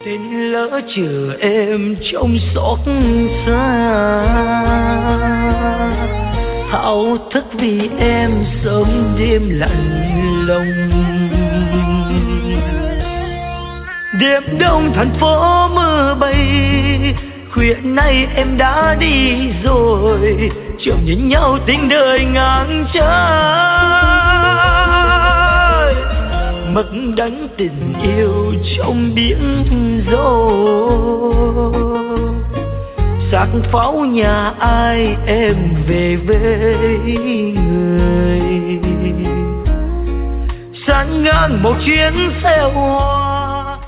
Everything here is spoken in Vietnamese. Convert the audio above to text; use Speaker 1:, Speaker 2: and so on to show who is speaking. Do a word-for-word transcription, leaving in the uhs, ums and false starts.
Speaker 1: Tên lỡ chờ em trong xót xa, thao thức vì em sớm đêm lạnh lòng. Đêm đông thành phố mưa bay, khuya nay em đã đi rồi, chiều nhìn nhau tình đời ngang trời. Mất đắng tình yêu trong biển dâu, xác pháo nhà ai em về với người. San ngang một chuyến xe hoa,